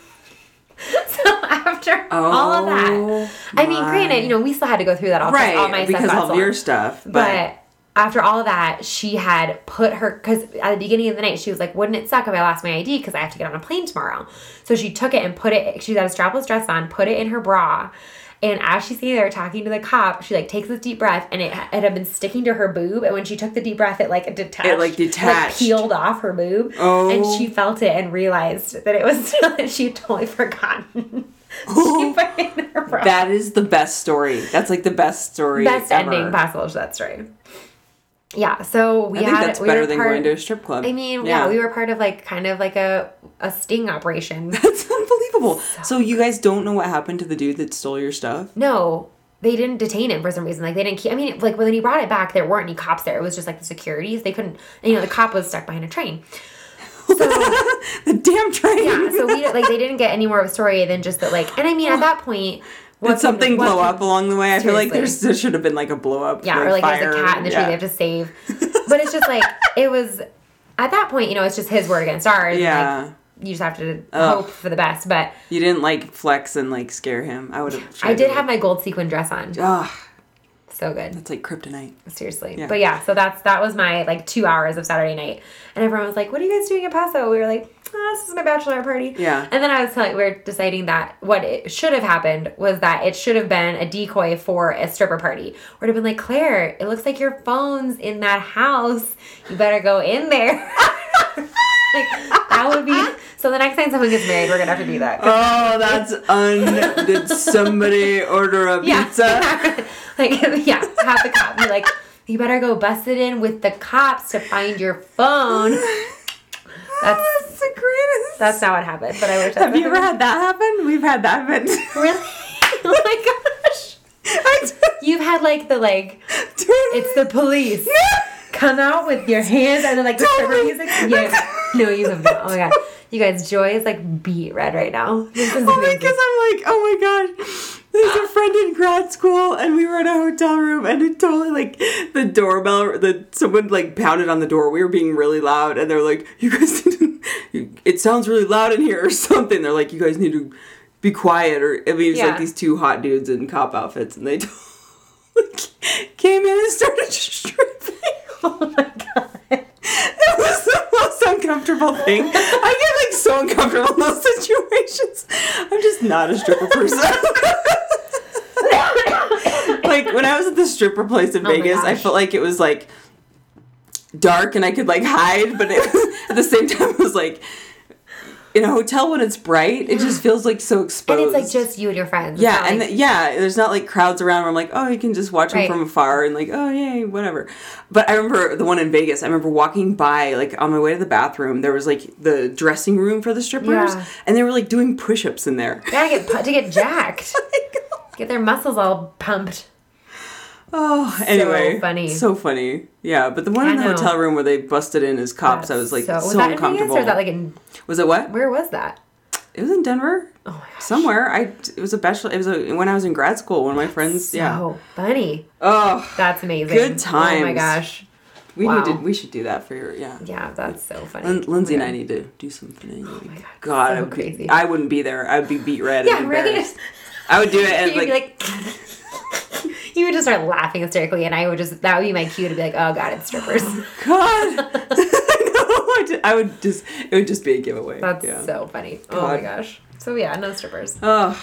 So after Oh, all of that, I mean, my. granted, you know, we still had to go through that all, Right. all my because stuff got of your stolen. stuff. But, But after all of that, she had put her, because at the beginning of the night, she was like, wouldn't it suck if I lost my I D because I have to get on a plane tomorrow? So she took it and put it, she had a strapless dress on, put it in her bra. And as she's sitting there talking to the cop, she, like, takes this deep breath, and it, it had been sticking to her boob. And when she took the deep breath, it, like, detached. It, like, detached. Like, peeled off her boob. Oh. And she felt it and realized that it was, that she had totally forgotten. She put it in her bra. that is the best story. That's, like, the best story Best ever. ending possible to that story. Yeah, so we I think had that's we better were than part, going to a strip club. I mean, yeah. we were part of, like, kind of like a a sting operation. That's unbelievable. So, so you guys don't know what happened to the dude that stole your stuff? No, they didn't detain him for some reason. Like, they didn't keep, I mean, like, when he brought it back, there weren't any cops there. It was just, like, the securities. They couldn't, and, you know, the cop was stuck behind a train. So, the damn train. yeah, so we, like, they didn't get any more of a story than just that, like, and I mean, at that point, Did something blow up along the way? I feel like Seriously. there's, there should have been, like, a blow up. Yeah, like, or, like, fire. there's a cat in the tree yeah. they have to save. But it's just, like, it was, at that point, you know, it's just his word against ours. Yeah. And, like, you just have to Ugh. hope for the best. But You didn't, like, flex and, like, scare him. I would have I did have my gold sequin dress on. Ugh, So good. that's like kryptonite. Seriously. Yeah. But yeah, so that's that was my, like, two hours of Saturday night. And everyone was like, what are you guys doing at Paso? We were like, oh, this is my bachelor party. Yeah. And then I was telling, we were deciding that what it should have happened was that it should have been a decoy for a stripper party. Where it would have been like, Claire, it looks like your phone's in that house. You better go in there. Like, that would be... So the next time someone gets married, we're going to have to do that. Oh, that's un... Did somebody order a Yeah. pizza? Like, yeah, have the cop be like, you better go bust it in with the cops to find your phone. That's That's the greatest. that's not what happened, but I wish. Have you ever had that happen? We've had that happen. Really? Oh my gosh! I You've had, like, the, like, it's the police. Come out with your hands and then, like, the stripper Totally. music. Yeah. No, you have not. Oh my god. You guys, Joy is, like, beat red right now. This is Only amazing. because I'm like, oh my god, there's a friend in grad school, and we were in a hotel room, and it totally, like, the doorbell, the someone, like, pounded on the door. We were being really loud, and they're like, you guys, it sounds really loud in here, or something. They're like, you guys need to be quiet, or, I mean, it's Yeah. like these two hot dudes in cop outfits, and they came in and started stripping. Oh my god. It was the most uncomfortable thing. I get, like, so uncomfortable in those situations. I'm just not a stripper person. Like, when I was at the stripper place in Oh my Vegas, I gosh. felt like it was, like, dark and I could, like, hide, but it, at the same time, it was, like, in a hotel when it's bright, it just feels like so exposed. And it's like just you and your friends. It's Yeah, not and like, the, yeah, there's not like crowds around where I'm like, oh, you can just watch them Right. from afar and like, oh, yay, whatever. But I remember the one in Vegas, I remember walking by, like on my way to the bathroom, there was like the dressing room for the strippers, Yeah. and they were like doing push-ups in there. They gotta get pu- to get jacked. Get their muscles all pumped. Oh, anyway. So funny. So funny. Yeah, but the one I in the know. hotel room where they busted in as cops, That's I was like so, so, was that in uncomfortable. Vegas or was that like in, was it what? where was that? It was in Denver. Oh my gosh. Somewhere. I it was a bachelor. It was a, when I was in grad school. One of my friends. So yeah. funny. Oh, That's amazing. Good times. Oh my gosh. we Wow. need to. We should do that for your. Yeah. Yeah, that's so funny. Lin- Lindsay Oh my and I God. need to do something. Oh my God, God, so I would be, crazy. I wouldn't be there. I would be beat red Yeah, and right. embarrassed. I would do it and You'd be like, like, you would just start laughing hysterically, and I would just, that would be my cue to be like, oh God, it's strippers. God. I know. I, ju- I would just. It would just be a giveaway. That's yeah. so funny. Oh my God. gosh. So yeah, no strippers. Oh,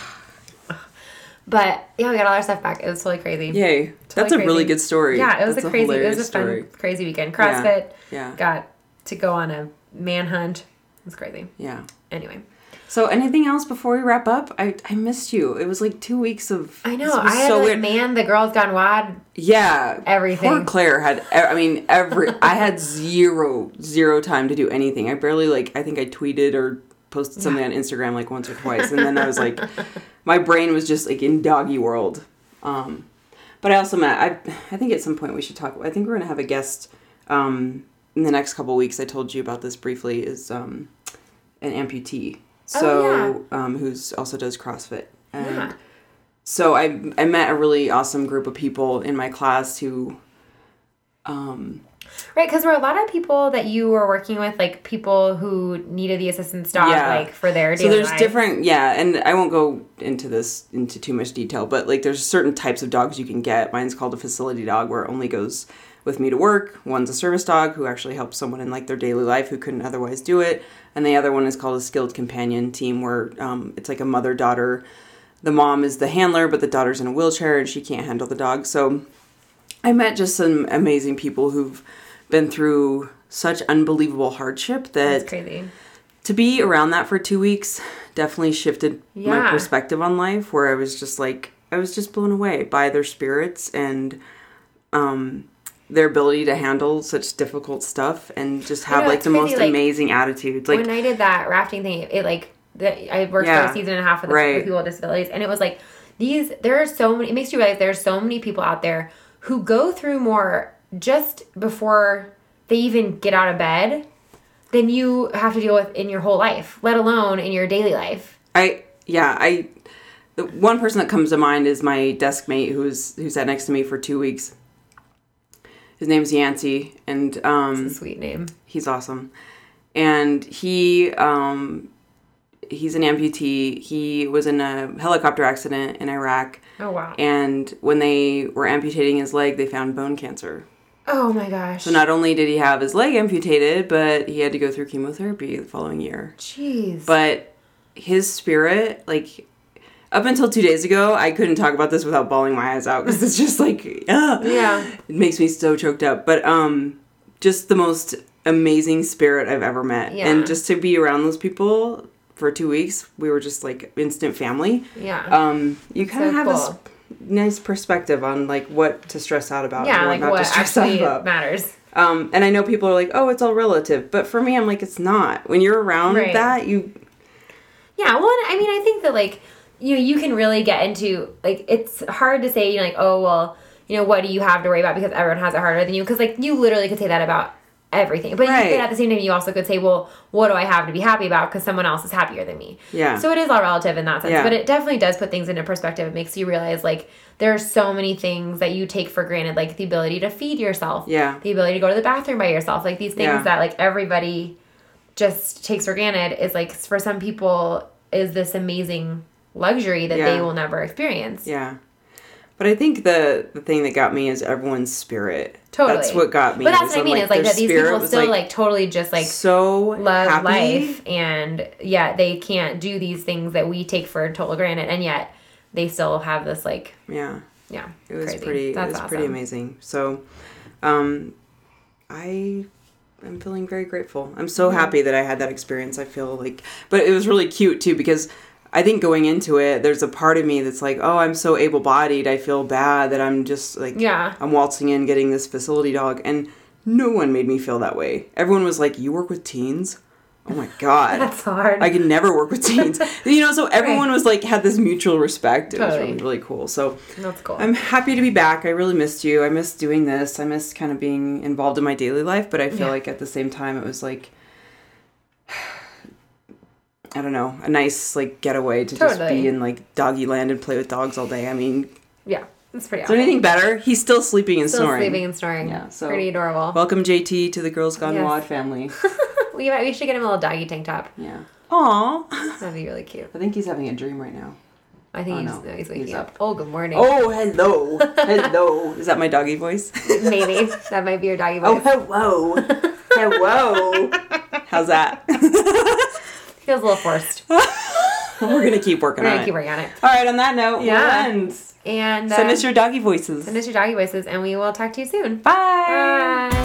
But yeah, we got all our stuff back. It was totally crazy. yay! That's a crazy. really good story. Yeah, it was That's a crazy, it was hilarious a fun, story. crazy weekend. CrossFit, Yeah. got to go on a manhunt. It was crazy. Yeah. Anyway. So anything else before we wrap up? I, I missed you. It was like two weeks of. I know. this was I had so like, weird. man, the girls gone wild. Yeah. Everything. Poor Claire had. e- I mean, every. I had zero zero time to do anything. I barely like. I think I tweeted or posted something on Instagram like once or twice, and then I was like, my brain was just like in doggy world. Um, but I also met. I I think at some point we should talk. I think we're gonna have a guest. Um, in the next couple weeks, I told you about this briefly. Is um, an amputee. So, Oh, um, who's also does CrossFit. And Yeah. so I I met a really awesome group of people in my class who, um, Right, because there were a lot of people that you were working with, like people who needed the assistance dog, Yeah. like for their so daily there's life. different, yeah, and I won't go into this into too much detail, but like there's certain types of dogs you can get. Mine's called a facility dog where it only goes with me to work. One's a service dog who actually helps someone in like their daily life who couldn't otherwise do it. And the other one is called a skilled companion team where um, it's like a mother-daughter. The mom is the handler, but the daughter's in a wheelchair and she can't handle the dog. So I met just some amazing people who've been through such unbelievable hardship that That's crazy. to be around that for two weeks definitely shifted my Yeah. perspective on life, where I was just like, I was just blown away by their spirits and um, their ability to handle such difficult stuff and just have know, like it's the crazy, most like, amazing attitudes. Like, when I did that rafting thing, it like the, I worked Yeah. for a season and a half with, Right. with people with disabilities, and it was like these. There are so many. It makes you realize there's so many people out there who go through more just before they even get out of bed than you have to deal with in your whole life, let alone in your daily life. I, yeah, I, the one person that comes to mind is my desk mate who's, who sat next to me for two weeks. His name's Yancey, and um, It's a sweet name. he's awesome. And he, um, he's an amputee. He was in a helicopter accident in Iraq. Oh wow. And when they were amputating his leg, they found bone cancer. Oh my gosh. So not only did he have his leg amputated, but he had to go through chemotherapy the following year. Jeez. But his spirit, like, up until two days ago, I couldn't talk about this without bawling my eyes out because it's just like, ugh. Yeah. It makes me so choked up. But um, just the most amazing spirit I've ever met. Yeah. And just to be around those people for two weeks, we were just like instant family. Yeah. Um, you kind of So have cool. this nice perspective on like what to stress out about yeah, and what like not what to stress out actually about. matters. Um, and I know people are like, oh, it's all relative. But for me, I'm like, it's not. When you're around Right. that, you... Yeah, well, I mean, I think that, like, you know, you can really get into, like, it's hard to say, you know, like, oh, well, you know, what do you have to worry about because everyone has it harder than you? Because, like, you literally could say that about everything. But Right. you could, at the same time, you also could say, well, what do I have to be happy about because someone else is happier than me? Yeah. So it is all relative in that sense. Yeah. But it definitely does put things into perspective. It makes you realize, like, there are so many things that you take for granted, like the ability to feed yourself. Yeah. The ability to go to the bathroom by yourself. Like, these things Yeah. that, like, everybody just takes for granted is, like, for some people is this amazing luxury that Yeah. they will never experience. Yeah. But I think the the thing that got me is everyone's spirit. Totally. That's what got me. But that's is what I I'm mean, is like their that these spirit people was, still like, totally just like so love happy. life, and yeah, they can't do these things that we take for total granted, and yet they still have this like Yeah. yeah. It was crazy. pretty That's it was awesome. pretty amazing. So um I I'm feeling very grateful. I'm so happy that I had that experience. I feel like, but it was really cute too because I think going into it, there's a part of me that's like, oh, I'm so able-bodied. I feel bad that I'm just like, yeah. I'm waltzing in getting this facility dog. And no one made me feel that way. Everyone was like, you work with teens? Oh my God. That's hard. I could never work with teens. You know, so everyone Right. was like, had this mutual respect. It Totally. was really, really cool. So That's cool. I'm happy to be back. I really missed you. I missed doing this. I missed kind of being involved in my daily life. But I feel Yeah. like at the same time, it was like, I don't know, a nice like getaway to just Totally. be in like doggy land and play with dogs all day. I mean, Yeah, it's pretty is there awesome. anything better? He's still sleeping and Still snoring. sleeping and snoring. Yeah, so Pretty adorable. welcome J T to the Girls Gone Yes. Wad family. we, we should get him a little doggy tank top. Yeah. Aw. That'd be really cute. I think he's having a dream right now. I think Oh, he's, no. no, he's waking He's up. up. Oh, good morning. Oh, hello. Hello. Is that my doggy voice? Maybe. That might be your doggy Oh, voice. hello. Hello. How's that? Feels a little forced. We're going to keep working We're on going to it. keep working on it. All right, on that note, Yeah. we'll end. And uh, Send us your doggy voices. send us your doggy voices, and we will talk to you soon. Bye. Bye.